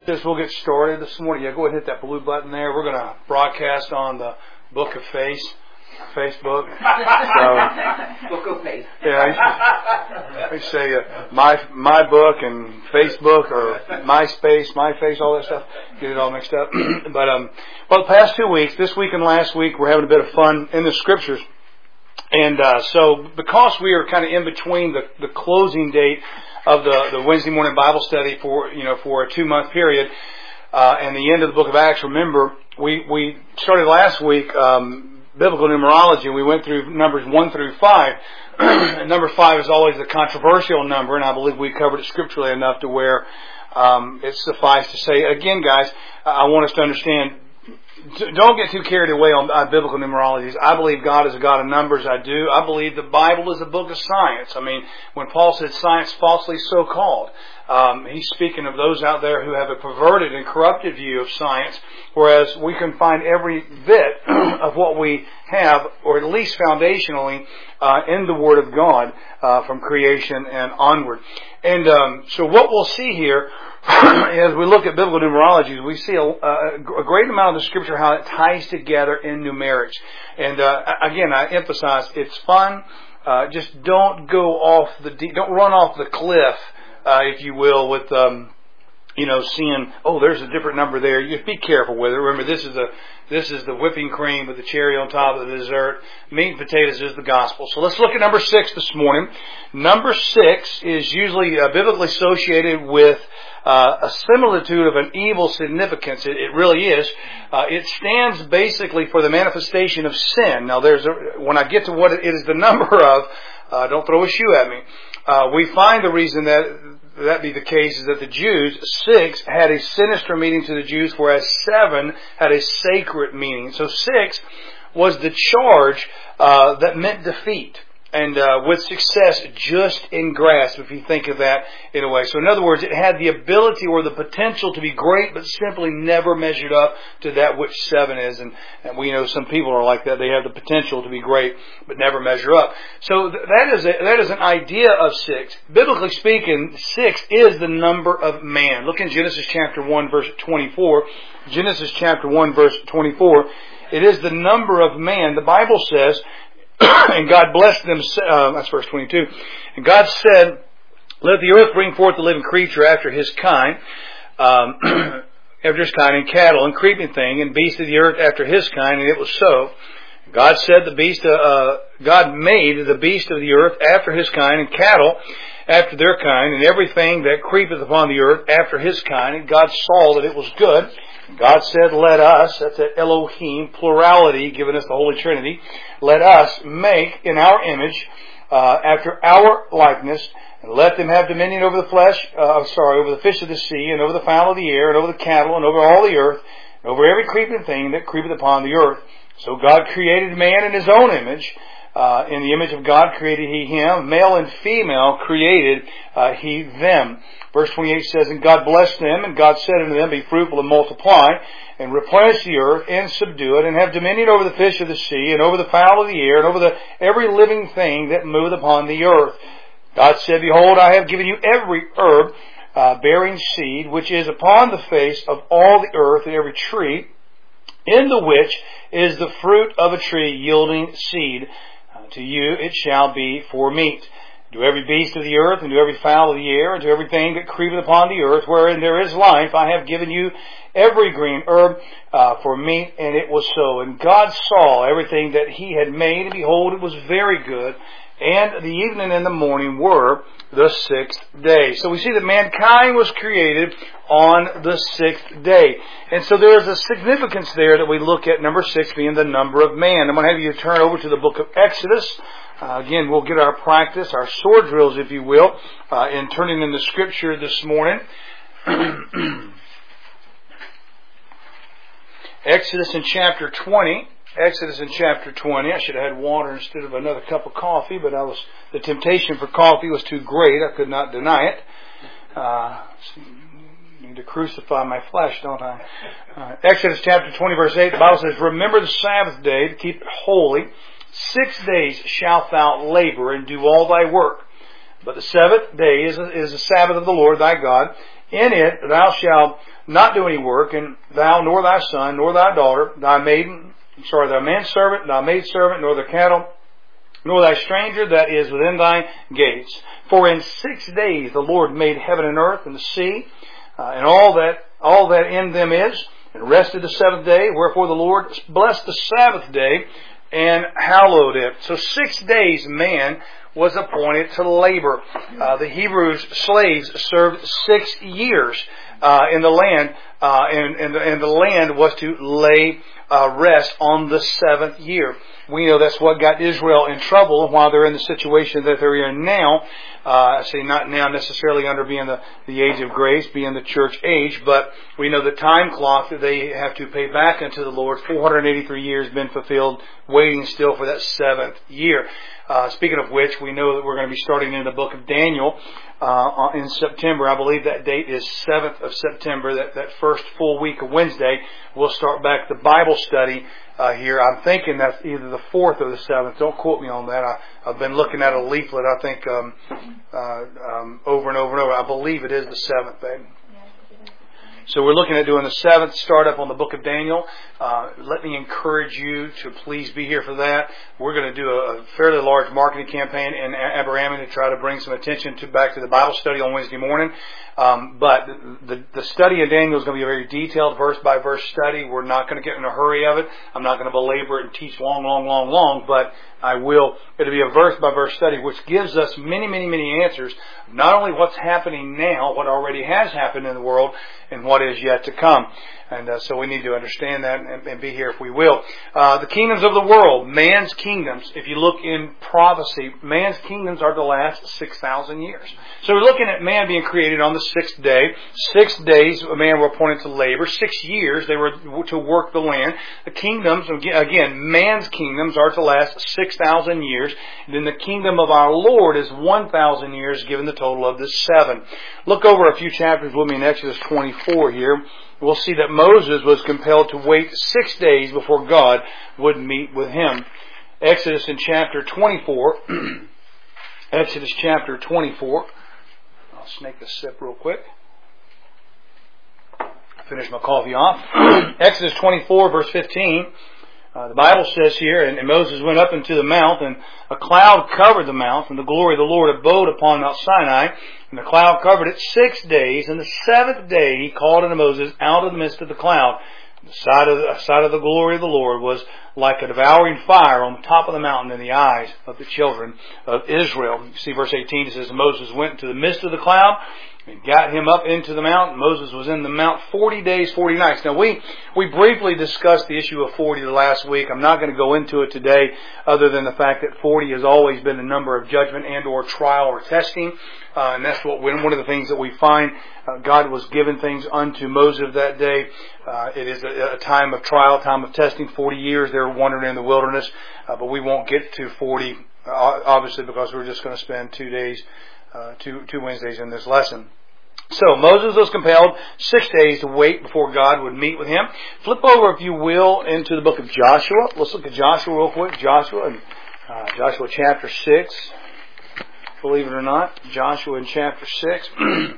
This we'll get started this morning. Yeah, go ahead and hit that blue button there. We're going to broadcast on the Book of Face, Facebook. So, Book of Face. Yeah, I used to say my book and Facebook or MySpace, My Face, all that stuff. Get it all mixed up. But well, the past 2 weeks, this week and last week, we're having a bit of fun in the Scriptures. And so, because we are kind of in between the closing date of the Wednesday morning Bible study for a 2-month period, and the end of the book of Acts, remember, we started last week biblical numerology, and we went through numbers 1 through 5. And number 5 is always the controversial number, and I believe we covered it scripturally enough to where it's suffice to say, again, guys, I want us to understand, don't get too carried away on biblical numerologies. I believe God is a God of numbers. I do. I believe the Bible is a book of science. I mean, when Paul said science falsely so called, he's speaking of those out there who have a perverted and corrupted view of science, whereas we can find every bit of what we have, or at least foundationally, in the Word of God from creation and onward. And so what we'll see here, as we look at biblical numerology, we see a great amount of the Scripture, how it ties together in numerics. And again, I emphasize, it's fun. Just don't go off don't run off the cliff, if you will, with seeing, there's a different number there. You be careful with it. Remember, this is the whipping cream with the cherry on top of the dessert. Meat and potatoes is the gospel. So let's look at number 6 this morning. Number 6 is usually biblically associated with a similitude of an evil significance. It really is. It stands basically for the manifestation of sin. Now, when I get to what it is the number of, don't throw a shoe at me. We find the reason that be the case is that the Jews, 6 had a sinister meaning to the Jews, whereas 7 had a sacred meaning. So 6 was the charge that meant defeat. And with success just in grasp, if you think of that in a way. So in other words, it had the ability or the potential to be great, but simply never measured up to that which 7 is. And we know some people are like that. They have the potential to be great, but never measure up. So that is an idea of 6. Biblically speaking, 6 is the number of man. Look in Genesis chapter 1, verse 24. Genesis chapter 1, verse 24. It is the number of man. The Bible says, and God blessed them, that's verse 22. And God said, let the earth bring forth the living creature after his kind, and cattle and creeping thing, and beast of the earth after his kind, and it was so. God said God made the beast of the earth after his kind, and cattle after their kind, and everything that creepeth upon the earth after his kind. And God saw that it was good. God said, let us, that's that Elohim, plurality, giving us the Holy Trinity, let us make in our image, after our likeness, and let them have dominion over over the fish of the sea, and over the fowl of the air, and over the cattle, and over all the earth, and over every creeping thing that creepeth upon the earth. So God created man in his own image. In the image of God created he him. Male and female created he them. Verse 28 says, and God blessed them, and God said unto them, be fruitful and multiply, and replenish the earth, and subdue it, and have dominion over the fish of the sea, and over the fowl of the air, and over every living thing that moveth upon the earth. God said, behold, I have given you every herb bearing seed, which is upon the face of all the earth, and every tree, in the which is the fruit of a tree yielding seed. To you it shall be for meat. To every beast of the earth, and to every fowl of the air, and to everything that creepeth upon the earth, wherein there is life, I have given you every green herb for meat, and it was so. And God saw everything that he had made, and behold, it was very good. And the evening and the morning were the 6th day. So we see that mankind was created on the 6th day. And so there is a significance there that we look at, number 6 being the number of man. I'm going to have you turn over to the book of Exodus. Again, we'll get our practice, our sword drills, if you will, in turning in the Scripture this morning. Exodus in chapter 20. Exodus in chapter 20. I should have had water instead of another cup of coffee, but the temptation for coffee was too great. I could not deny it. I need to crucify my flesh, don't I? Exodus chapter 20, verse 8, the Bible says, remember the Sabbath day to keep it holy. 6 days shalt thou labor and do all thy work. But the 7th day is the Sabbath of the Lord thy God. In it thou shalt not do any work, and thou, nor thy son, nor thy daughter, thy manservant, thy maidservant, nor the cattle, nor thy stranger that is within thy gates. For in 6 days the Lord made heaven and earth and the sea, and all that in them is, and rested the seventh day. Wherefore the Lord blessed the Sabbath day and hallowed it. So 6 days man was appointed to labor. The Hebrews slaves served 6 years in the land, and the land was to lay rest on the seventh year. We know that's what got Israel in trouble while they're in the situation that they're in now. I say not now necessarily under being the age of grace, being the church age, but we know the time clock that they have to pay back unto the Lord. 483 years been fulfilled, waiting still for that seventh year. Speaking of which, we know that we're going to be starting in the book of Daniel in September. I believe that date is 7th of September, that first full week of Wednesday. We'll start back the Bible study here. I'm thinking that's either the 4th or the 7th. Don't quote me on that. I've been looking at a leaflet, I think, over and over and over. I believe it is the 7th, babe. So we're looking at doing the 7th startup on the book of Daniel. Let me encourage you to please be here for that. We're going to do a fairly large marketing campaign in Aberama to try to bring some attention back to the Bible study on Wednesday morning. But the study of Daniel is going to be a very detailed verse-by-verse study. We're not going to get in a hurry of it. I'm not going to belabor it and teach long, but I will. It'll be a verse-by-verse study, which gives us many answers. Not only what's happening now, what already has happened in the world, and what is yet to come. And so we need to understand that and be here if we will. The kingdoms of the world, man's kingdoms. If you look in prophecy, man's kingdoms are to last 6,000 years. So we're looking at man being created on the 6th day. 6 days, man were appointed to labor. 6 years, they were to work the land. The kingdoms, again, man's kingdoms are to last 6,000 years. And then the kingdom of our Lord is 1,000 years, given the total of the 7. Look over a few chapters with me in Exodus 24 here. We'll see that Moses was compelled to wait 6 days before God would meet with him. Exodus in chapter 24. Exodus chapter 24. I'll snake a sip real quick. Finish my coffee off. Exodus 24 verse 15. The Bible says here, and Moses went up into the mount, and a cloud covered the mount, and the glory of the Lord abode upon Mount Sinai, and the cloud covered it 6 days, and the 7th day he called unto Moses out of the midst of the cloud. The sight of the glory of the Lord was like a devouring fire on the top of the mountain in the eyes of the children of Israel. You see verse 18, it says, Moses went into the midst of the cloud, and got him up into the mountain. Moses was in the mount 40 days, 40 nights. Now, we briefly discussed the issue of 40 the last week. I'm not going to go into it today other than the fact that 40 has always been the number of judgment and or trial or testing. And that's one of the things that we find. God was giving things unto Moses that day. It is a time of trial, time of testing. 40 years they were wandering in the wilderness. But we won't get to 40, obviously, because we're just going to spend 2 days, two Wednesdays in this lesson. So Moses was compelled 6 days to wait before God would meet with him. Flip over, if you will, into the book of Joshua. Let's look at Joshua real quick. Joshua chapter 6. Believe it or not, Joshua in chapter 6.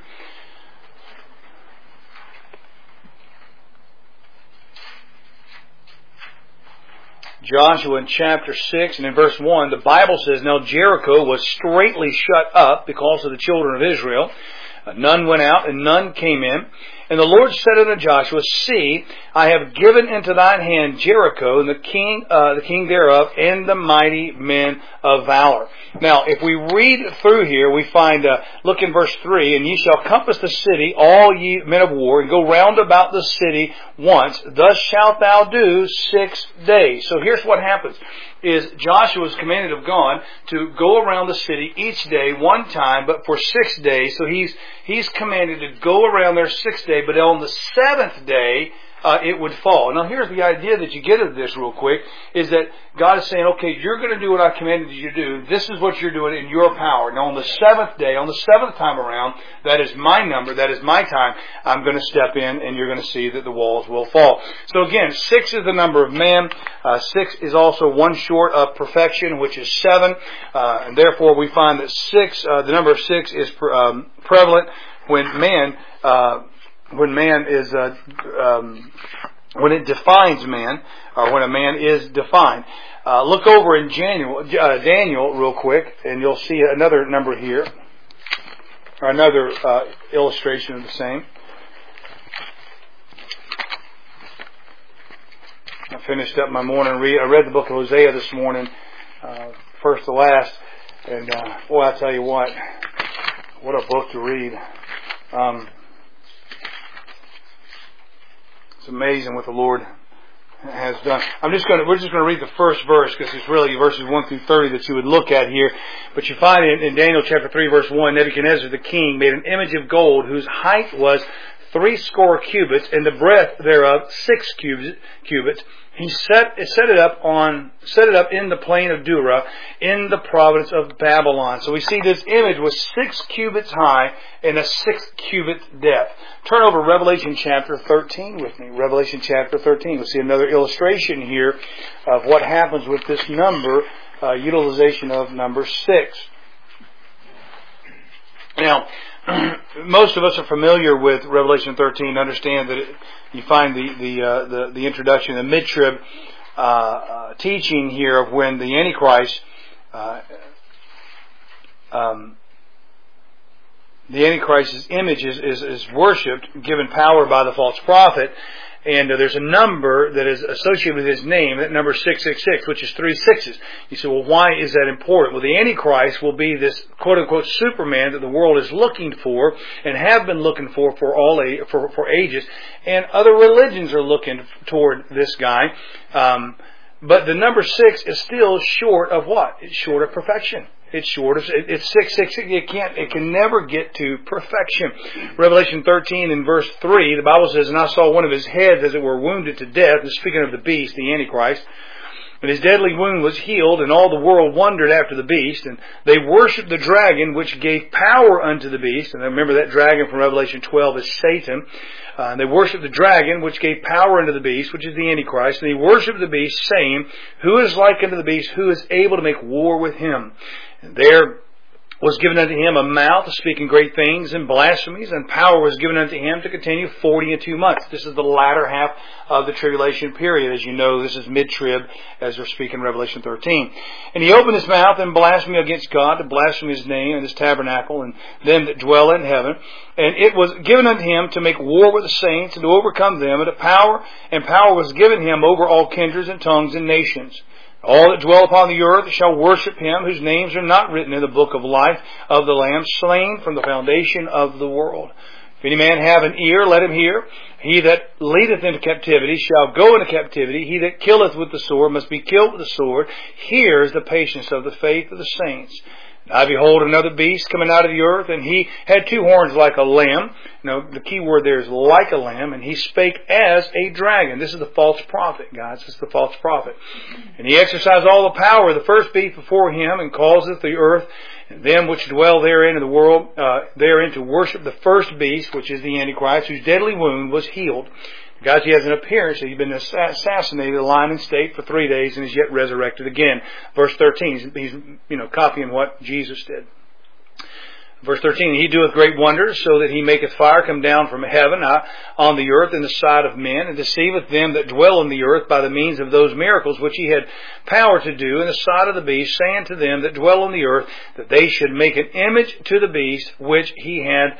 Joshua in chapter 6 and in verse 1, the Bible says, Now Jericho was straitly shut up because of the children of Israel. None went out and none came in. And the Lord said unto Joshua, See, I have given into thine hand Jericho, and the king thereof, and the mighty men of valor. Now, if we read through here, we find, look in verse 3, And ye shall compass the city, all ye men of war, and go round about the city once. Thus shalt thou do 6 days. So here's what happens. Is Joshua was commanded of God to go around the city each day, one time, but for 6 days. So he's commanded to go around there 6 days, but on the 7th day, it would fall. Now here's the idea that you get of this real quick, is that God is saying, okay, you're going to do what I commanded you to do. This is what you're doing in your power. Now on the 7th day, on the 7th time around, that is my number, that is my time, I'm going to step in and you're going to see that the walls will fall. So again, 6 is the number of man. 6 is also one short of perfection, which is 7. And therefore we find that the number of 6 is prevalent when man when man is when it defines man, or when a man is defined. Look over in Daniel real quick, and you'll see another number here, or another illustration of the same. I finished up my morning read. I read the book of Hosea this morning, first to last, and boy, I tell you what a book to read. It's amazing what the Lord has done. We're just going to read the first verse, because it's really verses 1 through 30 that you would look at here. But you find in Daniel chapter 3 verse 1, Nebuchadnezzar the king made an image of gold whose height was 60 cubits, and the breadth thereof 6 cubits. He set it up in the plain of Dura, in the province of Babylon. So we see this image was 6 cubits high and a 6 cubit depth. Turn over Revelation chapter 13 with me. Revelation chapter 13. We'll see another illustration here of what happens with this number, utilization of number 6. Now, most of us are familiar with Revelation 13. Understand that you find the introduction, the mid-trib teaching here of when the Antichrist, the Antichrist's image is worshipped, given power by the false prophet. And there's a number that is associated with his name, that number 666, which is 3 sixes. You say, well, why is that important? Well, the Antichrist will be this quote-unquote Superman that the world is looking for and have been looking for ages. And other religions are looking toward this guy. But the number 6 is still short of what? It's short of perfection. It's short of, it's 666. It can never get to perfection. Revelation 13 in verse 3, the Bible says, and I saw one of his heads as it were wounded to death. And speaking of the beast, the Antichrist. And his deadly wound was healed, and all the world wondered after the beast. And they worshipped the dragon, which gave power unto the beast. And remember that dragon from Revelation 12 is Satan. And they worshipped the dragon, which gave power unto the beast, which is the Antichrist. And he worshipped the beast, saying, who is like unto the beast? Who is able to make war with him? And there was given unto him a mouth speaking great things and blasphemies, and power was given unto him to continue 42 months. This is the latter half of the tribulation period. As you know, this is mid-trib, as we're speaking Revelation 13. And he opened his mouth in blasphemy against God, to blaspheme his name and his tabernacle, and them that dwell in heaven. And it was given unto him to make war with the saints, and to overcome them, and power was given him over all kindreds and tongues and nations. All that dwell upon the earth shall worship him, whose names are not written in the book of life of the Lamb, slain from the foundation of the world. If any man have an ear, let him hear. He that leadeth into captivity shall go into captivity. He that killeth with the sword must be killed with the sword. Here is the patience of the faith of the saints. And I behold another beast coming out of the earth, and he had 2 horns like a lamb. Now, the key word there is like a lamb, and he spake as a dragon. This is the false prophet, guys. This is the false prophet. And he exercised all the power of the first beast before him, and causeth the earth and them which dwell therein in the world, therein to worship the first beast, which is the Antichrist, whose deadly wound was healed. Guys, he has an appearance that he's been assassinated, lying in state for 3 days, and is yet resurrected again. Verse 13, he's copying what Jesus did. Verse 13, he doeth great wonders, so that he maketh fire come down from heaven on the earth in the sight of men, and deceiveth them that dwell in the earth by the means of those miracles which he had power to do in the sight of the beast, saying to them that dwell on the earth, that they should make an image to the beast which had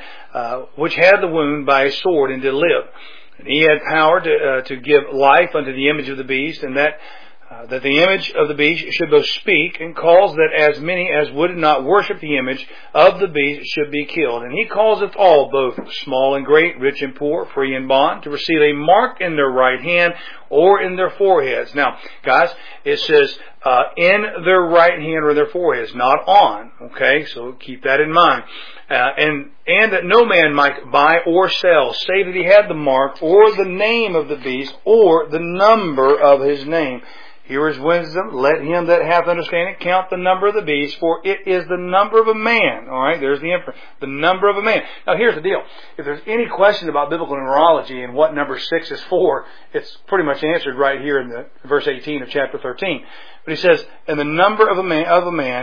the wound by a sword, and did live. And he had power to give life unto the image of the beast, and that the image of the beast should both speak, and calls that as many as would not worship the image of the beast should be killed. And he causeth all, both small and great, rich and poor, free and bond, to receive a mark in their right hand or in their foreheads. Now, guys, it says in their right hand or in their foreheads, not on. Okay, so keep that in mind. And that no man might buy or sell, save that he had the mark, or the name of the beast, or the number of his name. Here is wisdom. Let him that hath understanding count the number of the beast, for it is the number of a man. All right, there's the inference. The number of a man. Now, here's the deal. If there's any question about biblical numerology and what number 6 is for, it's pretty much answered right here in the verse 18 of chapter 13. But he says, and the number of a man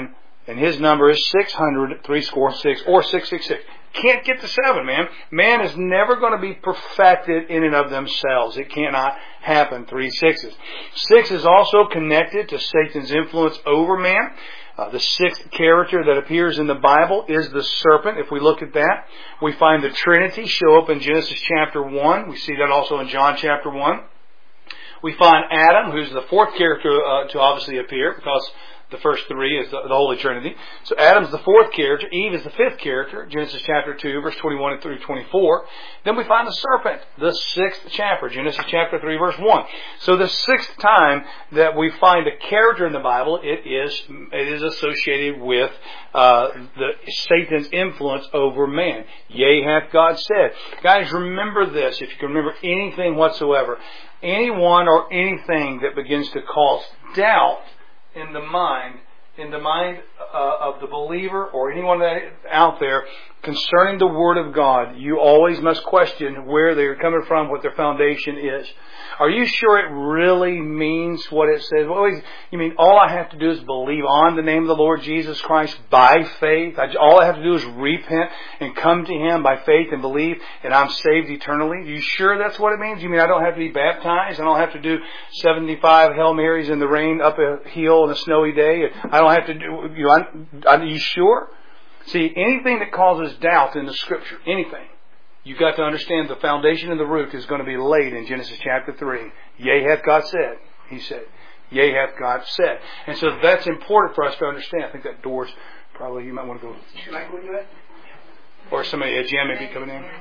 And his number is 600, 666, or 666. Can't get to 7, man. Man is never going to be perfected in and of themselves. It cannot happen. 3 6s. 6 is also connected to Satan's influence over man. The 6th character that appears in the Bible is the serpent. If we look at that, we find the Trinity show up in Genesis chapter 1. We see that also in John chapter 1. We find Adam, who's the 4th character to obviously appear, because the first 3 is the Holy Trinity. So Adam's the 4th character. Eve is the 5th character. Genesis chapter 2, verse 21 through 24. Then we find the serpent, the 6th chapter. Genesis chapter 3, verse 1. So the 6th time that we find a character in the Bible, it is associated with Satan's influence over man. Yea, hath God said. Guys, remember this, if you can remember anything whatsoever. Anyone or anything that begins to cause doubt in the mind of the believer or anyone out there concerning the Word of God, you always must question where they're coming from, what their foundation is. Are you sure it really means what it says? Well, you mean all I have to do is believe on the name of the Lord Jesus Christ by faith? All I have to do is repent and come to Him by faith and believe, and I'm saved eternally? Are you sure that's what it means? You mean I don't have to be baptized? I don't have to do 75 Hail Marys in the rain up a hill on a snowy day? I don't have to do... Are you sure? See, anything that causes doubt in the Scripture, anything, you've got to understand the foundation and the root is going to be laid in Genesis chapter 3. Yea, hath God said, He said. Yea, hath God said. And so that's important for us to understand. I think that door's probably, you might want to go. Should I go do it? Or somebody, a GM may be coming in.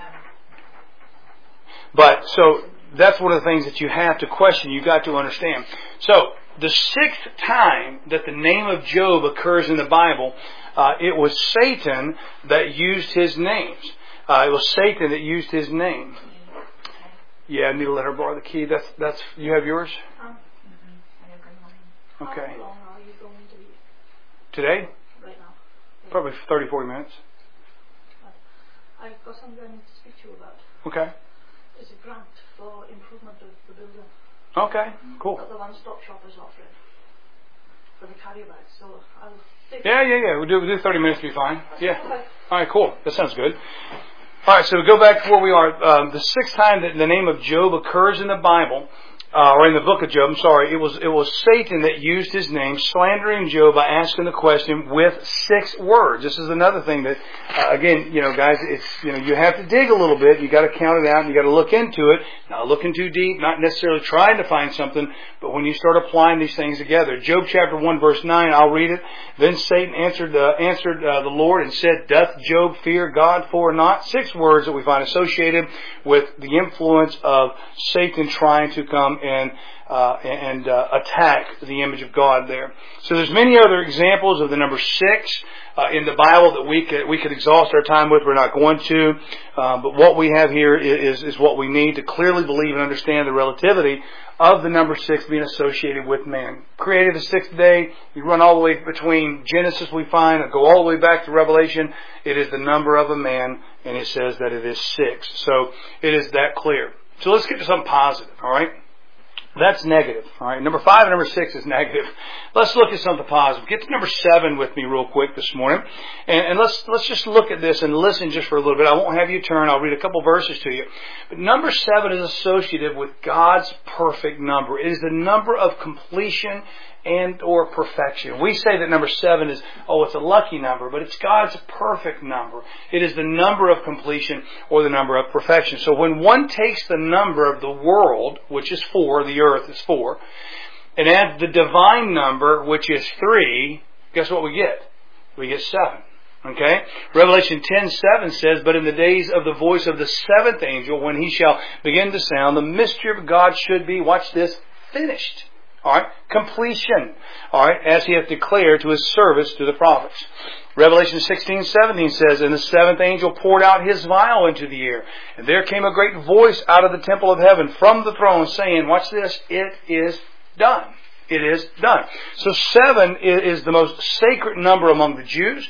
But, so, that's one of the things that you have to question, you've got to understand. So, the 6th time that the name of Job occurs in the Bible, it was Satan that used his names. It was Satan that used his name. Yeah, I need to let her borrow the key. That's. You have yours? Okay. How long are you going to be? Today? Right now. Probably 30, 40 minutes. I've got something I need to speak to you about. Okay. It's a grant for improvement of the building. Okay, cool. That the one-stop shop is offering for the carry bags. So I'll take Yeah. We'll do 30 minutes to be fine. Yeah. Okay. All right, cool. That sounds good. All right, so we go back to where we are. The 6th time that the name of Job occurs in the Bible, or in the book of Job, I'm sorry, it was Satan that used his name, slandering Job by asking the question with 6 words. This is another thing that, again, guys, it's, you have to dig a little bit. You got to count it out, and you got to look into it. Not looking too deep, not necessarily trying to find something, but when you start applying these things together. Job chapter 1, verse 9, I'll read it. Then Satan answered the Lord and said, Doth Job fear God for naught? 6 words that we find associated with the influence of Satan trying to come and attack the image of God there. So there's many other examples of the number 6 in the Bible that we could exhaust our time with. We're not going to, but what we have here is what we need to clearly believe and understand the relativity of the number 6 being associated with man. Created the 6th day. You run all the way between Genesis, we find, and go all the way back to Revelation. It is the number of a man, and it says that it is 6. So it is that clear. So let's get to something positive, all right? That's negative. All right. Number 5 and number 6 is negative. Let's look at something positive. Get to number 7 with me real quick this morning. And let's just look at this and listen just for a little bit. I won't have you turn. I'll read a couple verses to you. But number 7 is associated with God's perfect number. It is the number of completion and or perfection. We say that number 7 is, it's a lucky number, but it's God's perfect number. It is the number of completion or the number of perfection. So when one takes the number of the world, which is 4, the earth is 4, and adds the divine number, which is 3, guess what we get? We get 7. Okay? Revelation 10:7 says, But in the days of the voice of the 7th angel, when he shall begin to sound, the mystery of God should be, watch this, finished. Alright? Completion. Alright? As he hath declared to his service to the prophets. Revelation 16:17 says, And the 7th angel poured out his vial into the air. And there came a great voice out of the temple of heaven from the throne saying, watch this, it is done. It is done. So 7 is the most sacred number among the Jews.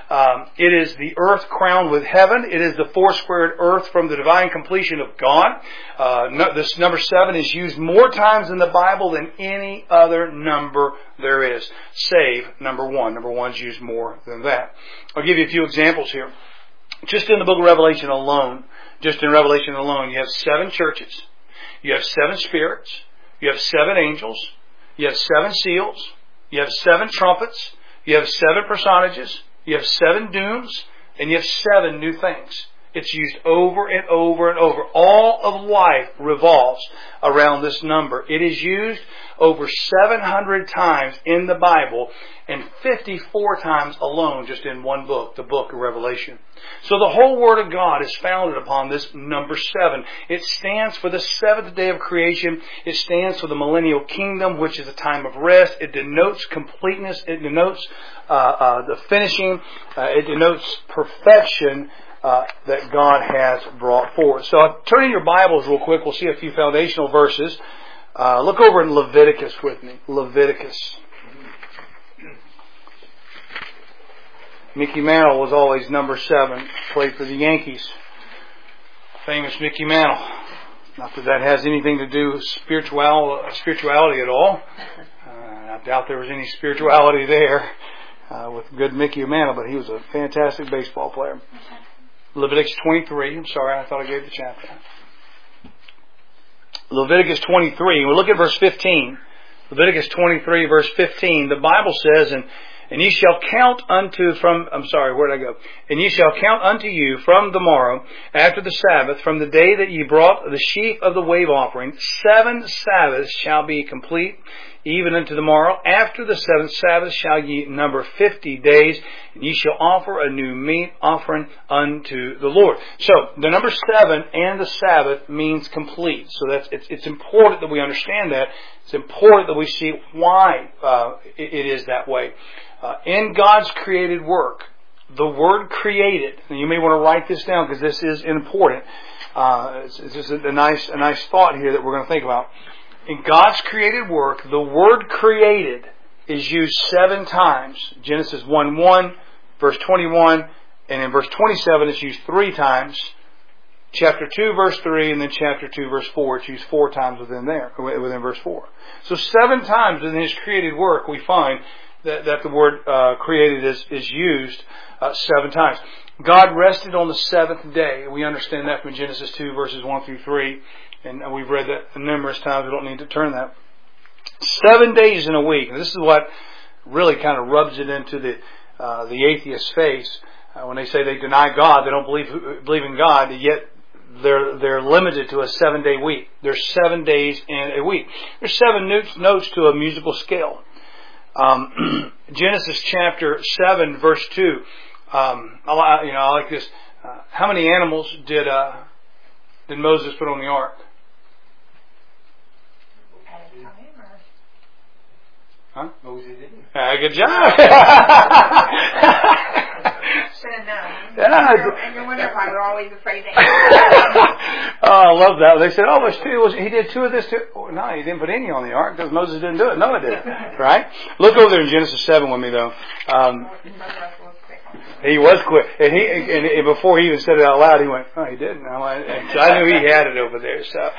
It is the earth crowned with heaven. It is the four-squared earth from the divine completion of God. This number 7 is used more times in the Bible than any other number there is, save number 1. Number 1 is used more than that. I'll give you a few examples here. Just in the book of Revelation alone, you have 7 churches. You have 7 spirits. You have 7 angels. You have 7 seals. You have 7 trumpets. You have 7 personages. You have 7 dooms. And you have 7 new things. It's used over and over and over. All of life revolves around this number. It is used over 700 times in the Bible and 54 times alone just in one book, the book of Revelation. So the whole Word of God is founded upon this number 7. It stands for the 7th day of creation. It stands for the millennial kingdom, which is a time of rest. It denotes completeness. It denotes the finishing. It denotes perfection that God has brought forth. So turn in your Bibles real quick. We'll see a few foundational verses. Look over in Leviticus with me. Leviticus. Mickey Mantle was always number 7. Played for the Yankees. Famous Mickey Mantle. Not that that has anything to do with spirituality at all. I doubt there was any spirituality there with good Mickey Mantle, but he was a fantastic baseball player. Leviticus 23. I'm sorry, I thought I gave the chapter. Leviticus 23. We'll look at verse 15. Leviticus 23, verse 15. The Bible says, And ye shall count unto And ye shall count unto you from the morrow, after the Sabbath, from the day that ye brought the sheaf of the wave offering, 7 Sabbaths shall be complete, even unto the morrow. After the 7th Sabbath shall ye number 50 days, and ye shall offer a new meat offering unto the Lord. So, the number 7 and the Sabbath means complete. So it's important that we understand that. It's important that we see why it is that way. In God's created work, the word created, and you may want to write this down because this is important. It's just a nice thought here that we're going to think about. In God's created work, the word created is used 7 times. Genesis 1:1, verse 21, and in verse 27 it's used 3 times. Chapter 2, verse 3, and then chapter 2, verse 4. It's used 4 times within verse 4. So 7 times in His created work we find that the word created is used 7 times. God rested on the 7th day. We understand that from Genesis 2, verses 1 through 3. And we've read that numerous times. We don't need to turn that. 7 days in a week. And this is what really kind of rubs it into the atheist's face. When they say they deny God, they don't believe in God, yet they're limited to a 7-day week. There's 7 days in a week. There's 7 notes to a musical scale. Genesis chapter 7, verse 2. I like this. How many animals did Moses put on the ark? Huh? Moses didn't. Good job. And you wonder why we're always afraid to answer. I love that. They said, there's 2. He did 2 of this too. Oh, no, he didn't put any on the ark because Moses didn't do it. No, it didn't. Right? Look over there in Genesis 7 with me, though. He was quick. And before he even said it out loud, he went, he didn't. So I knew he had it over there. So,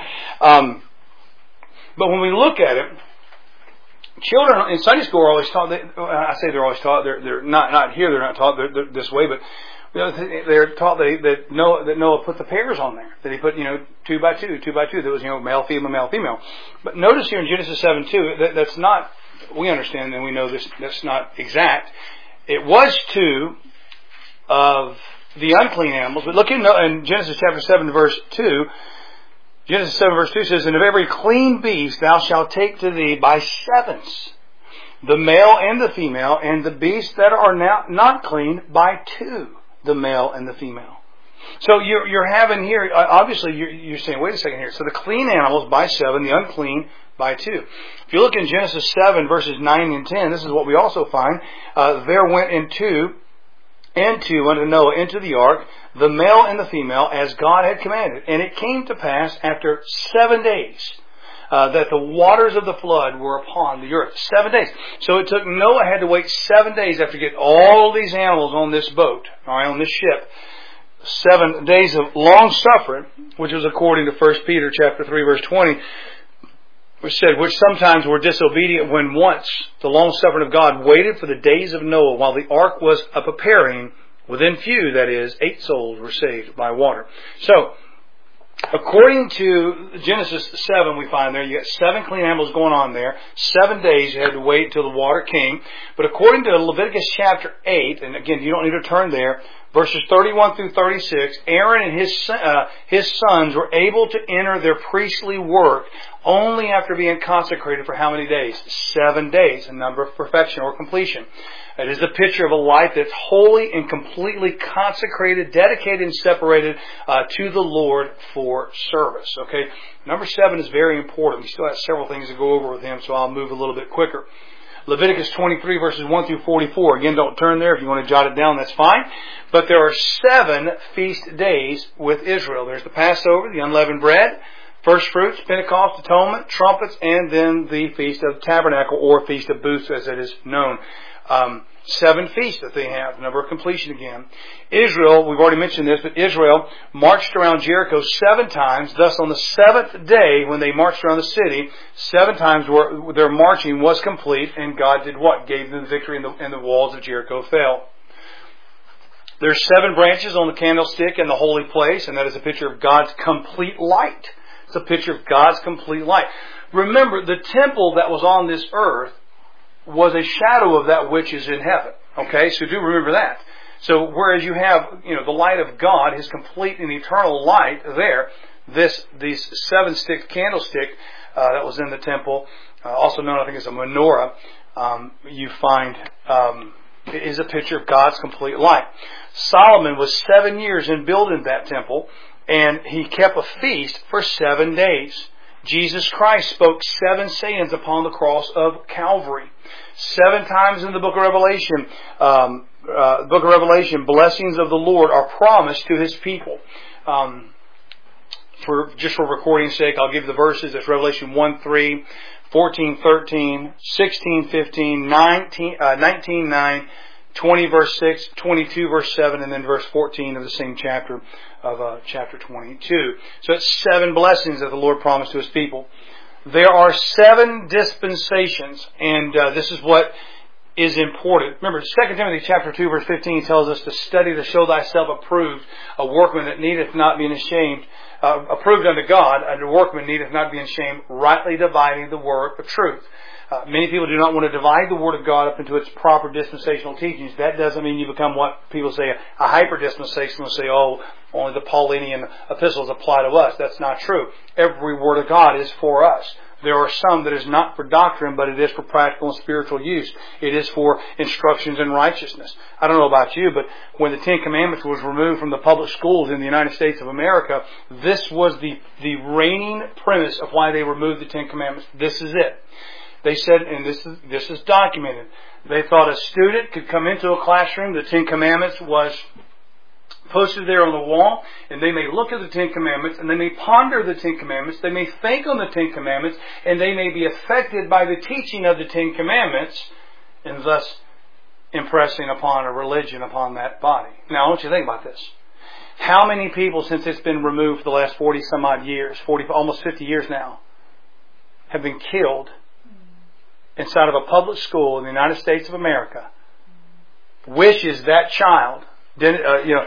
but when we look at it, children in Sunday school are always taught. I say they're always taught. They're not here. They're not taught this way, but they're taught that Noah put the pairs on there. That he put 2 by 2, 2 by 2. That was male, female. But notice here in Genesis 7:2 that's not. We understand and we know this. That's not exact. It was 2 of the unclean animals. But look in Genesis chapter 7 verse 2. Genesis 7 verse 2 says, And of every clean beast thou shalt take to thee by 7s, the male and the female, and the beasts that are now not clean by 2, the male and the female. So you're having here, obviously you're saying, wait a second here. So the clean animals by 7, the unclean by 2. If you look in Genesis 7 verses 9 and 10, this is what we also find. There went into unto Noah into the ark, the male and the female, as God had commanded. And it came to pass after 7 days that the waters of the flood were upon the earth. 7 days. So it took Noah had to wait 7 days after getting all these animals on this boat, all right, on this ship. 7 days of long suffering, which was according to 1 Peter chapter 3 verse 20, which said, which sometimes were disobedient when once the long suffering of God waited for the days of Noah while the ark was a preparing, within few, that is, 8 souls were saved by water. So, according to Genesis 7, we find there, you got 7 clean animals going on there. 7 days you had to wait until the water came. But according to Leviticus chapter 8, and again, you don't need to turn there, verses 31 through 36, Aaron and his sons were able to enter their priestly work only after being consecrated for how many days? 7 days, a number of perfection or completion. It is a picture of a life that's wholly and completely consecrated, dedicated, and separated to the Lord for service. Okay, number 7 is very important. We still have several things to go over with him, so I'll move a little bit quicker. Leviticus 23 verses 1 through 44. Again, don't turn there. If you want to jot it down, that's fine. But there are 7 feast days with Israel. There's the Passover, the unleavened bread, first fruits, Pentecost, atonement, trumpets, and then the Feast of Tabernacle, or Feast of Booths as it is known. 7 feasts that they have, number of completion again. Israel, we've already mentioned this, but Israel marched around Jericho 7 times. Thus, on the 7th day, when they marched around the city, 7 times their marching was complete, and God did what? Gave them the victory, and the walls of Jericho fell. There's 7 branches on the candlestick in the holy place, and that is a picture of God's complete light. It's a picture of God's complete light. Remember, the temple that was on this earth was a shadow of that which is in heaven. Okay, so do remember that. So whereas you have, the light of God, His complete and eternal light there, these 7-stick candlestick that was in the temple, also known I think as a menorah, you find is a picture of God's complete light. Solomon was 7 years in building that temple, and he kept a feast for 7 days. Jesus Christ spoke 7 sayings upon the cross of Calvary. 7 times in the book of Revelation, blessings of the Lord are promised to His people. For recording's sake, I'll give the verses. It's Revelation 1:3, 14:13, 16:15, 19:9, 20 verse 6, 22 verse 7, and then verse 14 of the same chapter of chapter 22. So it's 7 blessings that the Lord promised to His people. There are 7 dispensations, and this is what is important. Remember, 2 Timothy chapter 2 verse 15 tells us to study to show thyself approved, a workman that needeth not be ashamed, approved unto God, and a workman needeth not be ashamed, rightly dividing the word of truth. Many people do not want to divide the Word of God up into its proper dispensational teachings. That doesn't mean you become what people say a hyper-dispensationalist, say, only the Paulinian epistles apply to us. That's not true. Every Word of God is for us. There are some that is not for doctrine, but it is for practical and spiritual use. It is for instructions in righteousness. I don't know about you, but when the 10 Commandments was removed from the public schools in the United States of America, this was the reigning premise of why they removed the 10 Commandments. This is it. They said, and this is documented, they thought a student could come into a classroom, the 10 Commandments was posted there on the wall, and they may look at the 10 Commandments, and they may ponder the 10 Commandments, they may think on the 10 Commandments, and they may be affected by the teaching of the 10 Commandments, and thus impressing upon a religion upon that body. Now, I want you to think about this. How many people, since it's been removed for the last 40 some odd years, almost 50 years now, have been killed inside of a public school in the United States of America, wishes that child, Dylan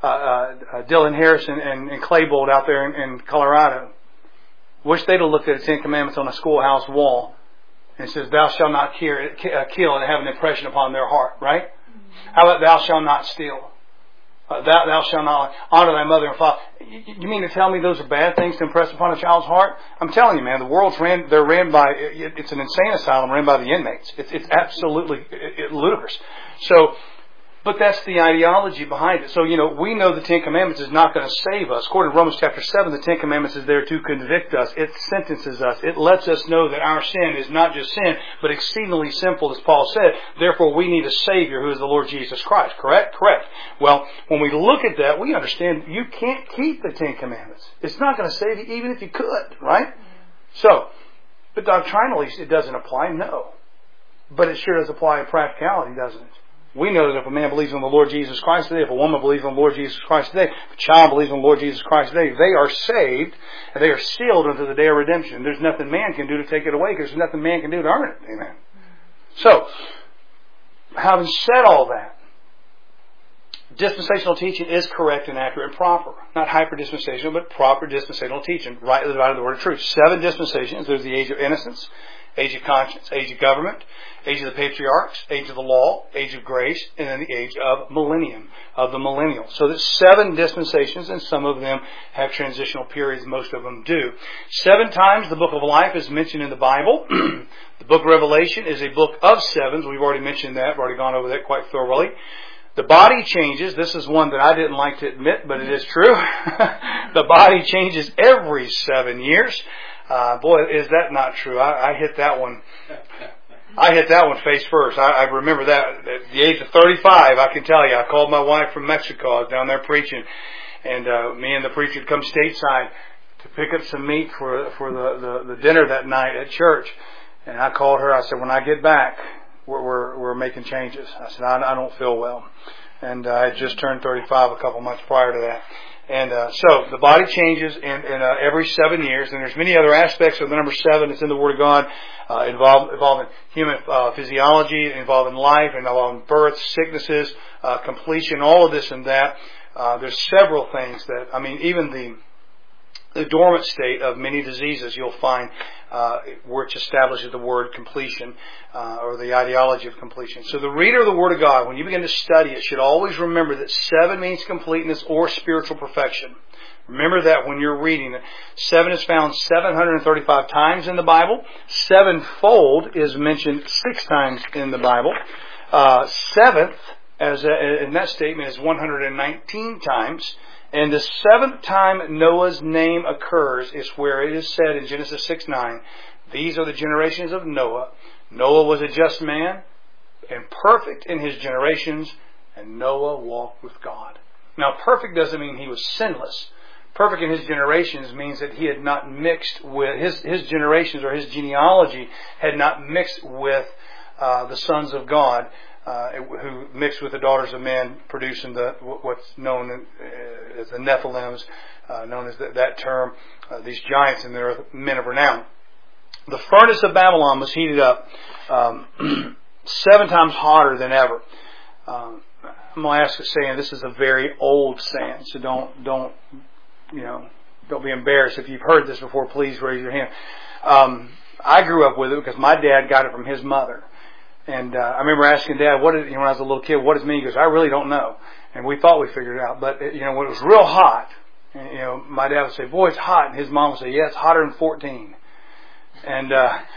Harrison and Claybold out there in Colorado, wish they'd have looked at the 10 Commandments on a schoolhouse wall and says, "Thou shalt not kill," and have an impression upon their heart, right? How about "Thou shalt not steal"? Thou shalt not honor thy mother and father. You mean to tell me those are bad things to impress upon a child's heart? I'm telling you, man, the world's they're ran by, it's an insane asylum ran by the inmates. It's absolutely ludicrous. So, but that's the ideology behind it. So, we know the 10 Commandments is not going to save us. According to Romans chapter 7, the 10 Commandments is there to convict us. It sentences us. It lets us know that our sin is not just sin, but exceedingly sinful, as Paul said. Therefore, we need a Savior who is the Lord Jesus Christ. Correct? Correct. Well, when we look at that, we understand you can't keep the 10 Commandments. It's not going to save you even if you could, right? So, But doctrinally, it doesn't apply, no. But it sure does apply in practicality, doesn't it? We know that if a man believes in the Lord Jesus Christ today, if a woman believes in the Lord Jesus Christ today, if a child believes in the Lord Jesus Christ today, they are saved and they are sealed unto the day of redemption. There's nothing man can do to take it away because there's nothing man can do to earn it. Amen. So, having said all that, dispensational teaching is correct and accurate and proper. Not hyper-dispensational, but proper dispensational teaching. Rightly divided the word of truth. 7 dispensations. There's the age of innocence, age of conscience, age of government, age of the patriarchs, age of the law, age of grace, and then the age of millennium, of the millennial. So there's 7 dispensations, and some of them have transitional periods. Most of them do. 7 times the book of life is mentioned in the Bible. The book of Revelation is a book of 7s. We've already mentioned that. We've already gone over that quite thoroughly. The body changes. This is one that I didn't like to admit, but it is true. The body changes every 7 years. Boy, is that not true. I hit that one. I hit that one face first. I remember that at the age of 35, I can tell you, I called my wife from Mexico. I was down there preaching. And me and the preacher would come stateside to pick up some meat for the dinner that night at church. And I called her. I said, when I get back, we're making changes. I said, I don't feel well. And I had just turned 35 a couple months prior to that. And so the body changes in every 7 years, and there's many other aspects of the number 7 that's in the Word of God, involving human physiology, involving life, involving birth, sicknesses, completion, all of this and that. There's several things that, even the dormant state of many diseases you'll find which establishes the word completion or the ideology of completion. So the reader of the Word of God, when you begin to study it, should always remember that 7 means completeness or spiritual perfection. Remember that when you're reading it. 7 is found 735 times in the Bible. 7-fold is mentioned 6 times in the Bible. 7th, in that statement, is 119 times. And the 7th time Noah's name occurs is where it is said in Genesis 6:9, these are the generations of Noah. Noah was a just man and perfect in his generations, and Noah walked with God. Now, perfect doesn't mean he was sinless. Perfect in his generations means that he had not mixed with, his generations or his genealogy had not mixed with the sons of God, who mixed with the daughters of men, producing what's known as the Nephilims, known as that term, these giants in the earth, men of renown. The furnace of Babylon was heated up 7 times hotter than ever. I'm going to ask a saying. This is a very old saying, so don't be embarrassed. If you've heard this before, please raise your hand. I grew up with it because my dad got it from his mother. And I remember asking Dad, when I was a little kid, what does it mean? He goes, I really don't know. And we thought we figured it out. But, when it was real hot, my dad would say, boy, it's hot. And his mom would say, yeah, it's hotter than 14. And,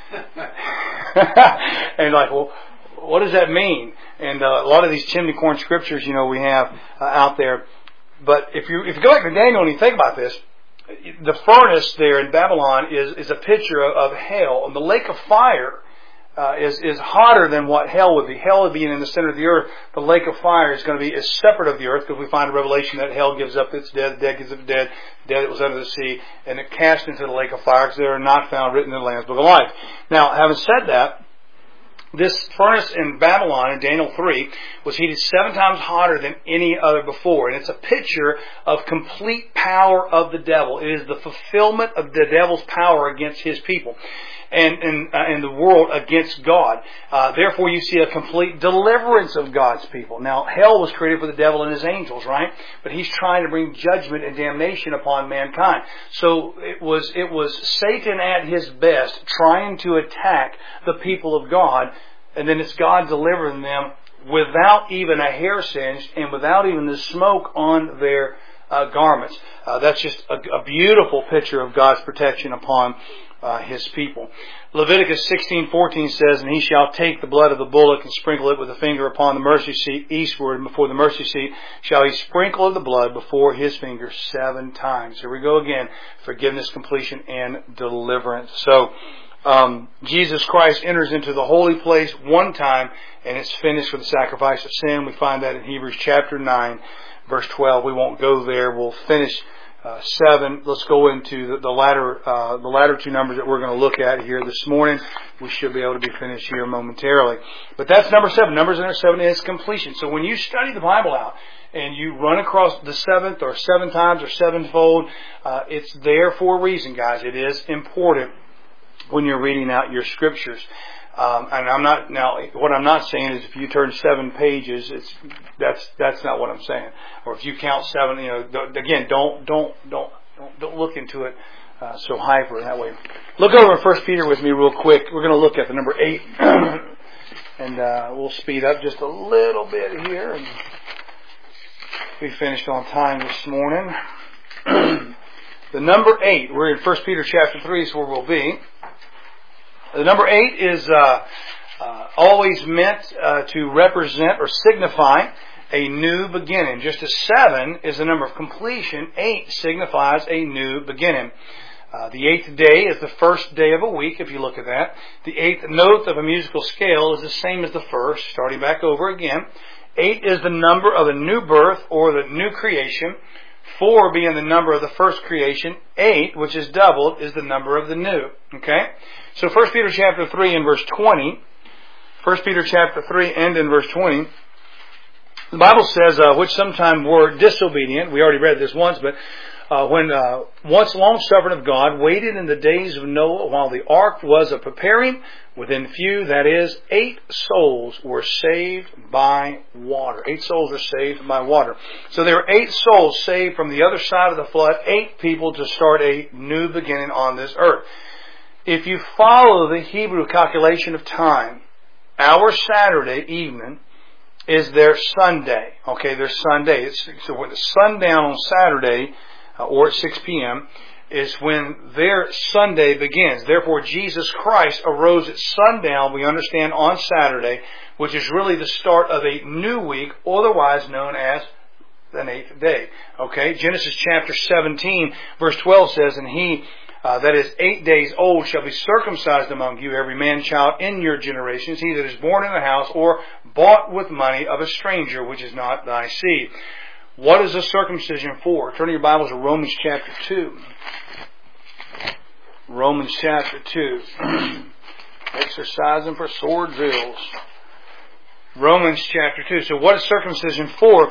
and like, well, what does that mean? And a lot of these chimney corn scriptures, we have out there. But if you go back to Daniel and you think about this, the furnace there in Babylon is a picture of hell. And the lake of fire is hotter than what hell would be. Hell would be in the center of the earth. The lake of fire is going to be separate of the earth, because we find in Revelation that hell gives up its dead, the dead gives up its dead, the dead that was under the sea, and it cast into the lake of fire, because they are not found written in the Lamb's Book of Life. Now, having said that, this furnace in Babylon in Daniel 3 was heated 7 times hotter than any other before. And it's a picture of complete power of the devil. It is the fulfillment of the devil's power against his people and in the world against God. Therefore, you see a complete deliverance of God's people. Now, hell was created for the devil and his angels, right? But he's trying to bring judgment and damnation upon mankind. So it was Satan at his best trying to attack the people of God. And then it's God delivering them without even a hair singed and without even the smoke on their garments. That's just a beautiful picture of God's protection upon His people. Leviticus 16:14 says, and he shall take the blood of the bullock and sprinkle it with a finger upon the mercy seat eastward, and before the mercy seat shall he sprinkle of the blood before his finger 7 times. Here we go again. Forgiveness, completion, and deliverance. So, Jesus Christ enters into the holy place one time, and it's finished with the sacrifice of sin. We find that in Hebrews chapter 9, verse 12. We won't go there. We'll finish 7. Let's go into the latter two numbers that we're going to look at here this morning. We should be able to be finished here momentarily. But that's number 7. Numbers in 7 is completion. So when you study the Bible out and you run across the 7th or 7 times or sevenfold, it's there for a reason, guys. It is important when you're reading out your scriptures. And what I'm not saying is if you turn 7 pages, that's not what I'm saying. Or if you count 7, again, don't look into it so hyper that way. Look over in 1 Peter with me real quick. We're going to look at the number 8, and we'll speed up just a little bit here, and we finished on time this morning. The number 8, we're in 1 Peter chapter 3, is where we'll be. The number 8 is always meant to represent or signify a new beginning. Just as 7 is the number of completion, 8 signifies a new beginning. The 8th day is the first day of a week, if you look at that. The 8th note of a musical scale is the same as the first, starting back over again. 8 is the number of the new birth or the new creation. 4 being the number of the first creation. 8, which is doubled, is the number of the new. Okay? So 1 Peter chapter 3 and verse 20. 1 Peter chapter 3 and in verse 20. The Bible says, which sometime were disobedient. We already read this once, but when once long suffering of God, waited in the days of Noah while the ark was a preparing, within few, that is, 8 souls were saved by water. 8 souls were saved by water. So there were 8 souls saved from the other side of the flood, 8 people to start a new beginning on this earth. If you follow the Hebrew calculation of time, our Saturday evening is their Sunday. Okay, their Sunday. So when the sundown on Saturday, or at 6 p.m., is when their Sunday begins. Therefore, Jesus Christ arose at sundown, we understand, on Saturday, which is really the start of a new week, otherwise known as an 8th day. Okay, Genesis chapter 17, verse 12 says, and he that is 8 days old shall be circumcised among you, every man child in your generations, he that is born in the house or bought with money of a stranger, which is not thy seed. What is a circumcision for? Turn your Bibles to Romans chapter 2. Romans chapter 2. Exercising for sword drills. Romans chapter 2. So what is circumcision for?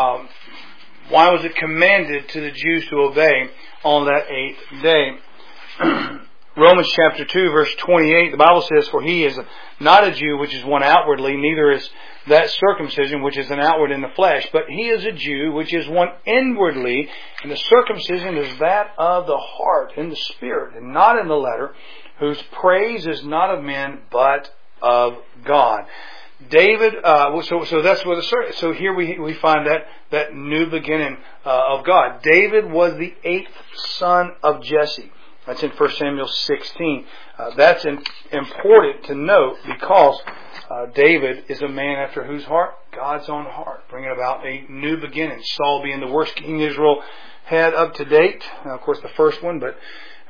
Why was it commanded to the Jews to obey on that 8th day? Romans chapter 2 verse 28, the Bible says, for he is not a Jew which is one outwardly, neither is that circumcision which is an outward in the flesh, but he is a Jew which is one inwardly, and the circumcision is that of the heart, in the spirit, and not in the letter, whose praise is not of men, but of God. David, so that's where so here we find that new beginning of God. David was the 8th son of Jesse. That's in 1 Samuel 16. That's important to note because David is a man after whose heart? God's own heart, bringing about a new beginning. Saul being the worst king Israel had up to date. Now, of course, the first one, but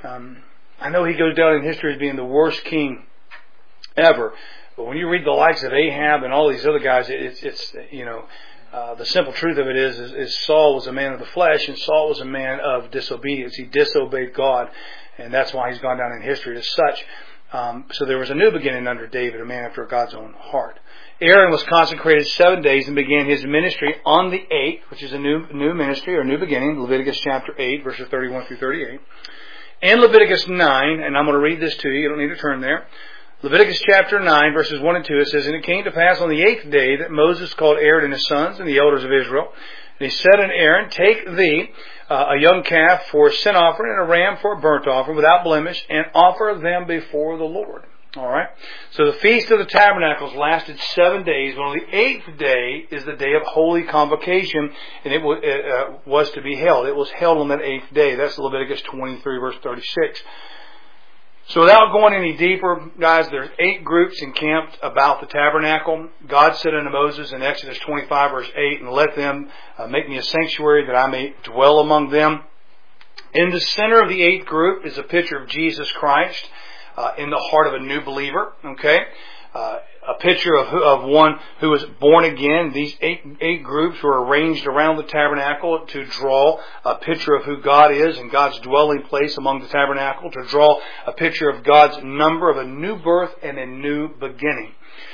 I know he goes down in history as being the worst king ever. But when you read the likes of Ahab and all these other guys, it's the simple truth of it is Saul was a man of the flesh and Saul was a man of disobedience. He disobeyed God, and that's why he's gone down in history as such. So there was a new beginning under David, a man after God's own heart. Aaron was consecrated 7 days and began his ministry on the 8th, which is a new ministry or new beginning, Leviticus chapter 8, verses 31 through 38. And Leviticus 9, and I'm going to read this to you, you don't need to turn there. Leviticus chapter 9, verses 1 and 2, it says, and it came to pass on the 8th day that Moses called Aaron and his sons and the elders of Israel. And he said unto Aaron, take thee a young calf for a sin offering and a ram for a burnt offering without blemish, and offer them before the Lord. All right. So the Feast of the Tabernacles lasted 7 days. But on the 8th day is the day of Holy Convocation, and it was to be held. It was held on that 8th day. That's Leviticus 23, verse 36. So without going any deeper, guys, there's 8 groups encamped about the tabernacle. God said unto Moses in Exodus 25, verse 8, and let them make me a sanctuary that I may dwell among them. In the center of the 8th group is a picture of Jesus Christ in the heart of a new believer. Okay, a picture of one who was born again. These eight groups were arranged around the tabernacle to draw a picture of who God is and God's dwelling place among the tabernacle, to draw a picture of God's number of a new birth and a new beginning.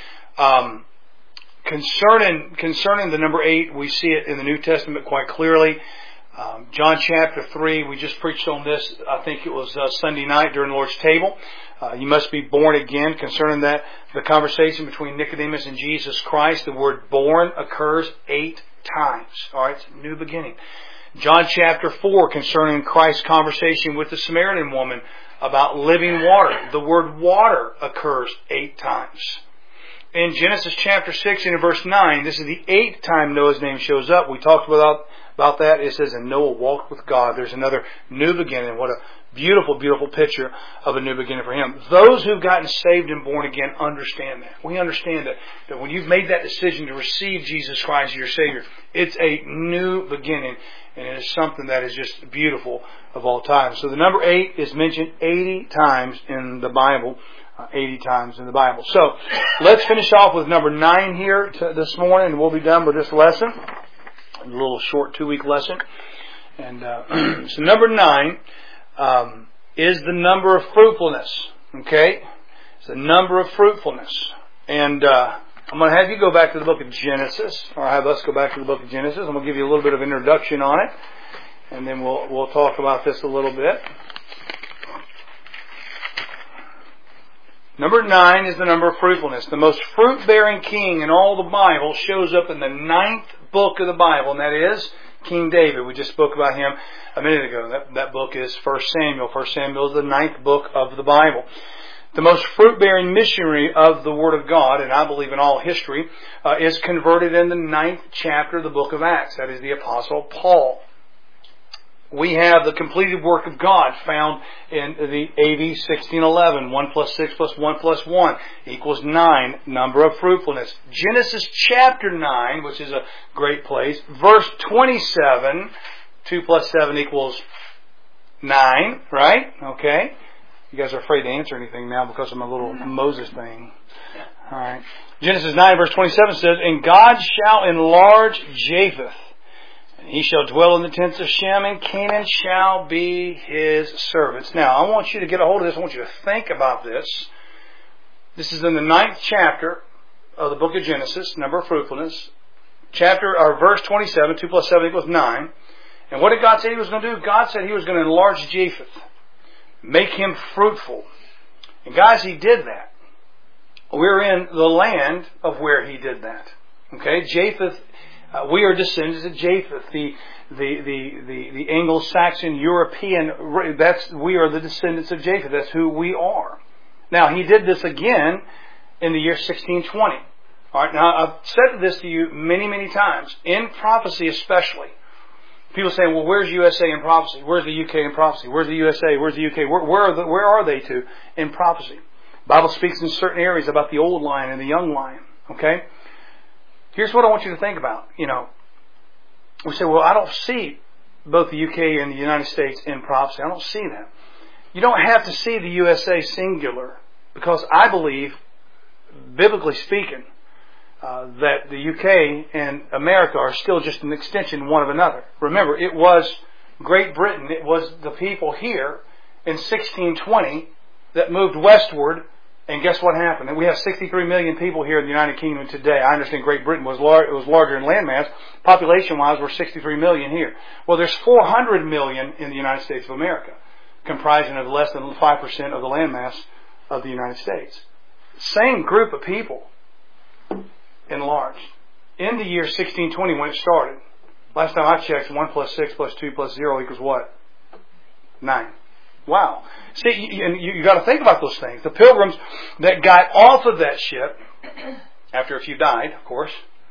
Concerning the number 8, we see it in the New Testament quite clearly. John chapter 3, we just preached on this, I think it was Sunday night during the Lord's table. You must be born again. Concerning that, the conversation between Nicodemus and Jesus Christ, the word born occurs 8 times. Alright, it's a new beginning. John chapter 4, concerning Christ's conversation with the Samaritan woman about living water, the word water occurs 8 times. In Genesis chapter 6 and verse 9, this is the 8th time Noah's name shows up. We talked about that. It says, and Noah walked with God. There's another new beginning. What a beautiful, beautiful picture of a new beginning for him. Those who've gotten saved and born again understand that. We understand that when you've made that decision to receive Jesus Christ as your Savior, it's a new beginning. And it is something that is just beautiful of all time. So the number 8 is mentioned 80 times in the Bible. 80 times in the Bible. So, let's finish off with number 9 here this morning, and we'll be done with this lesson. A little short 2-week lesson. And so number 9 is the number of fruitfulness. Okay? It's the number of fruitfulness. And I'm going to have you go back to the book of Genesis, or have us go back to the book of Genesis. I'm going to give you a little bit of introduction on it, and then we'll talk about this a little bit. Number 9 is the number of fruitfulness. The most fruit-bearing king in all the Bible shows up in the 9th book of the Bible, and that is King David. We just spoke about him a minute ago. That book is 1 Samuel. 1 Samuel is the 9th book of the Bible. The most fruit-bearing missionary of the Word of God, and I believe in all history, is converted in the 9th chapter of the book of Acts. That is the Apostle Paul. We have the completed work of God found in the AV 1611. 1 plus 6 plus 1 plus 1 equals 9. Number of fruitfulness. Genesis chapter 9, which is a great place. Verse 27. 2 plus 7 equals 9. Right? Okay. You guys are afraid to answer anything now because of my little Moses thing. Alright. Genesis 9 verse 27 says, and God shall enlarge Japheth. He shall dwell in the tents of Shem, and Canaan shall be his servants. Now, I want you to get a hold of this. I want you to think about this. This is in the 9th chapter of the book of Genesis, number of fruitfulness. Verse 27, 2 plus 7 equals 9. And what did God say He was going to do? God said He was going to enlarge Japheth. Make him fruitful. And guys, He did that. We're in the land of where He did that. Okay? Japheth. We are descendants of Japheth, the Anglo-Saxon European. We are the descendants of Japheth. That's who we are. Now, He did this again in the year 1620. All right. Now, I've said this to you many, many times in prophecy, especially. People say, "Well, where's USA in prophecy? Where's the UK in prophecy? Where's the USA? Where's the UK? Where are they to in prophecy?" The Bible speaks in certain areas about the old lion and the young lion. Okay. Here's what I want you to think about. We say, well, I don't see both the UK and the United States in prophecy. I don't see that. You don't have to see the USA singular, because I believe, biblically speaking, that the UK and America are still just an extension one of another. Remember, it was Great Britain, it was the people here in 1620 that moved westward. And guess what happened? And we have 63 million people here in the United Kingdom today. I understand Great Britain was larger in landmass. Population-wise, we're 63 million here. Well, there's 400 million in the United States of America, comprising of less than 5% of the landmass of the United States. Same group of people, enlarged. In the year 1620 when it started, last time I checked, 1 plus 6 plus 2 plus 0 equals what? 9. Wow. See, you got to think about those things. The pilgrims that got off of that ship, after a few died, of course,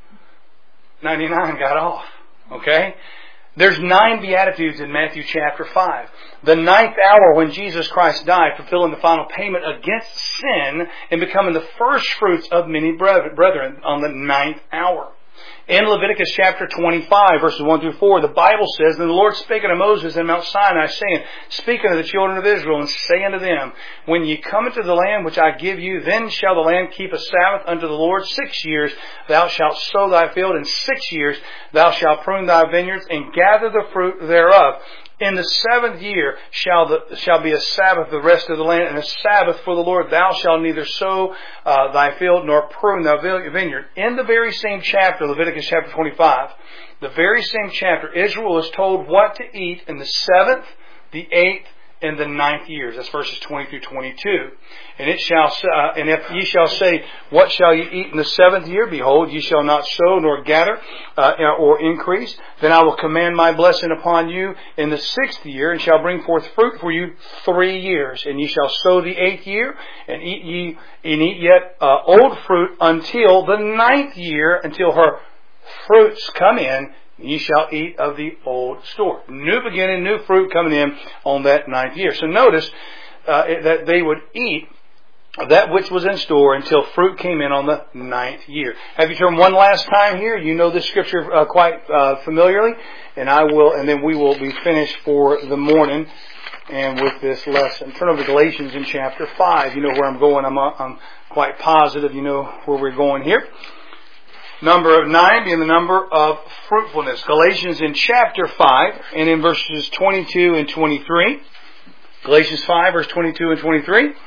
99 got off. Okay? There's 9 Beatitudes in Matthew chapter 5. The 9th hour when Jesus Christ died, fulfilling the final payment against sin and becoming the first fruits of many brethren on the 9th hour. In Leviticus chapter 25, verses 1 through 4, the Bible says, "And the Lord spake unto Moses in Mount Sinai, saying, Speak unto the children of Israel, and say unto them, When ye come into the land which I give you, then shall the land keep a Sabbath unto the Lord 6 years. Thou shalt sow thy field, and 6 years thou shalt prune thy vineyards, and gather the fruit thereof. In the 7th year shall be a Sabbath the rest of the land, and a Sabbath for the Lord. Thou shalt neither sow thy field nor prune thy vineyard." In the very same chapter, Leviticus chapter 25, the very same chapter, Israel is told what to eat in the 7th, the 8th, and the 9th years. That's verses 20 through 22. And if ye shall say, What shall ye eat in the 7th year? Behold, ye shall not sow nor gather or increase. Then I will command my blessing upon you in the 6th year, and shall bring forth fruit for you 3 years. And ye shall sow the 8th year, and eat yet old fruit until the 9th year, until her fruits come in. Ye shall eat of the old store. New beginning, new fruit coming in on that 9th year. So notice that they would eat that which was in store until fruit came in on the 9th year. Have you turned one last time here? You know this scripture quite familiarly, and then we will be finished for the morning and with this lesson. Turn over to Galatians in chapter 5. You know where I'm going. I'm quite positive you know where we're going here. Number of 9 being the number of fruitfulness. Galatians in chapter 5 and in verses 22 and 23. Galatians 5 verse 22 and 23. The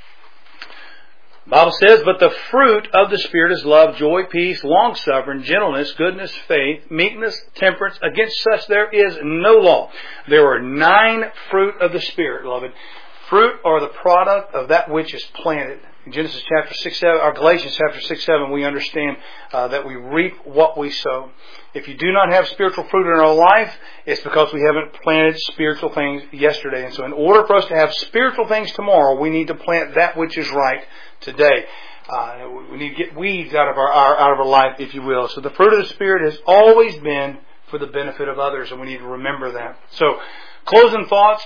Bible says, "But the fruit of the Spirit is love, joy, peace, long-suffering, gentleness, goodness, faith, meekness, temperance. Against such there is no law." There are 9 fruit of the Spirit, beloved. Fruit are the product of that which is planted. In Genesis chapter 6, 7, or Galatians chapter 6, 7, we understand that we reap what we sow. If you do not have spiritual fruit in our life, it's because we haven't planted spiritual things yesterday. And so in order for us to have spiritual things tomorrow, we need to plant that which is right today. We need to get weeds out of our life, if you will. So the fruit of the Spirit has always been for the benefit of others, and we need to remember that. So, closing thoughts,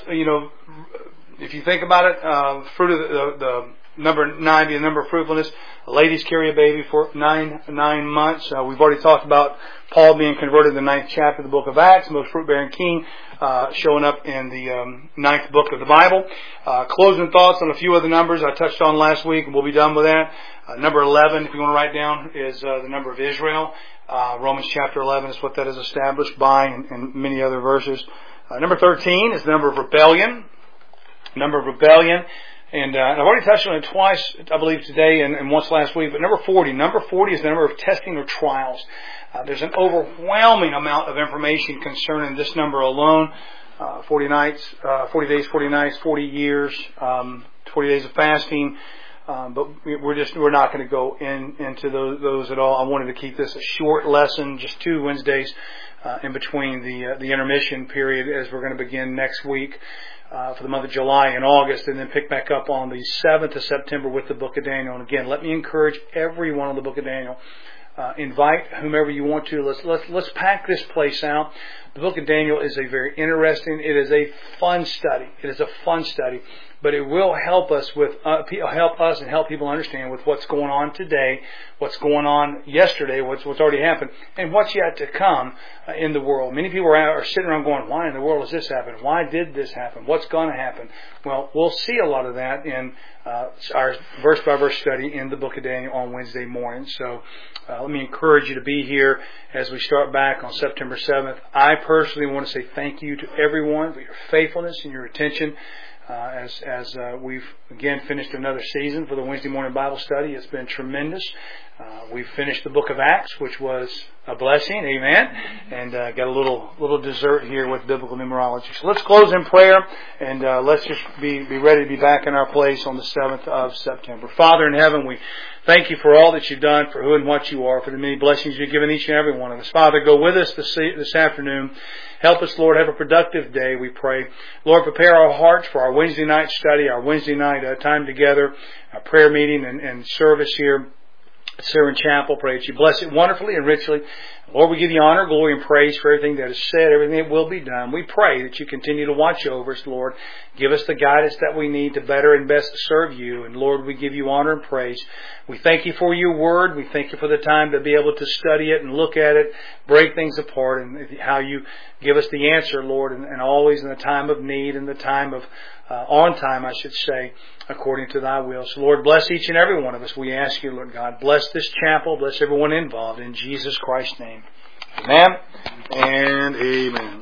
if you think about it, fruit of the number 9 being the number of fruitfulness. Ladies carry a baby for 9 months. We've already talked about Paul being converted in the 9th chapter of the book of Acts, most fruit-bearing king, showing up in the 9th book of the Bible. Closing thoughts on a few other numbers I touched on last week, and we'll be done with that. Number 11, if you want to write down, is the number of Israel. Romans chapter 11 is what that is established by, and many other verses. Number 13 is the number of rebellion. Number of rebellion. And I've already touched on it twice, I believe, today and once last week. But number 40 is the number of testing or trials. There's an overwhelming amount of information concerning this number alone. 40 days, 40 nights, 40 years, 40 days of fasting. But we're not going to go into those at all. I wanted to keep this a short lesson, just 2 Wednesdays in between the intermission period, as we're going to begin next week. For the month of July and August, and then pick back up on the 7th of September with the Book of Daniel. And again, let me encourage everyone on the Book of Daniel. Invite whomever you want to. Let's pack this place out. The Book of Daniel is a very interesting. It is a fun study. It is a fun study, but it will help us and help people understand with what's going on today, what's going on yesterday, what's already happened, and what's yet to come in the world. Many people are sitting around going, "Why in the world has this happened? Why did this happen? What's going to happen?" Well, we'll see a lot of that in our verse-by-verse study in the Book of Daniel on Wednesday morning. So let me encourage you to be here as we start back on September 7th. I personally want to say thank you to everyone for your faithfulness and your attention. As we've again finished another season for the Wednesday morning Bible study. It's been tremendous. We've finished the book of Acts, which was a blessing, amen, and got a little dessert here with biblical numerology. So let's close in prayer, and let's just be ready to be back in our place on the 7th of September. Father in heaven, we thank you for all that you've done, for who and what you are, for the many blessings you've given each and every one of us. Father, go with us this afternoon. Help us, Lord, have a productive day, we pray. Lord, prepare our hearts for our Wednesday night study, our Wednesday night time together, our prayer meeting and service here Syrian Chapel. Pray that you bless it wonderfully and richly. Lord, we give you honor, glory, and praise for everything that is said, everything that will be done. We pray that you continue to watch over us, Lord. Give us the guidance that we need to better and best serve you. And Lord, we give you honor and praise. We thank you for your word. We thank you for the time to be able to study it and look at it, break things apart, and how you give us the answer, Lord, and always in the time of need and the time of on time, I should say, according to thy will. So, Lord, bless each and every one of us. We ask you, Lord God, bless this chapel, bless everyone involved. In Jesus Christ's name. Amen and amen.